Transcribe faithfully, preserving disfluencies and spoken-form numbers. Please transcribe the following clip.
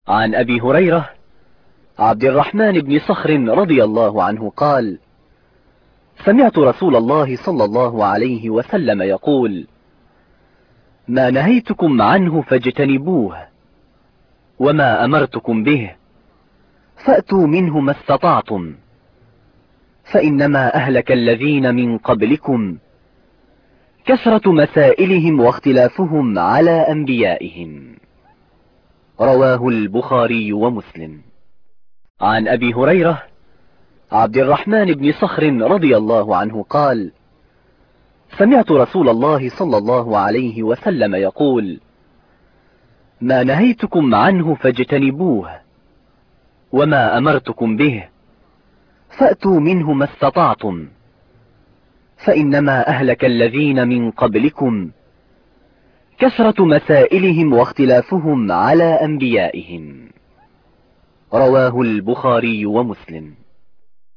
عن أبي هريرة عبد الرحمن بن صخر رضي الله عنه قال: سمعت رسول الله صلى الله عليه وسلم يقول: ما نهيتكم عنه فاجتنبوه، وما أمرتكم به فأتوا منه ما استطعتم، فإنما أهلك الذين من قبلكم كثرة مسائلهم واختلافهم على أنبيائهم. رواه البخاري ومسلم. عن أبي هريرة عبد الرحمن بن صخر رضي الله عنه قال: سمعت رسول الله صلى الله عليه وسلم يقول: ما نهيتكم عنه فاجتنبوه، وما أمرتكم به فأتوا منه ما استطعتم، فإنما أهلك الذين من قبلكم كثرة مسائلهم واختلافهم على أنبيائهم. رواه البخاري ومسلم.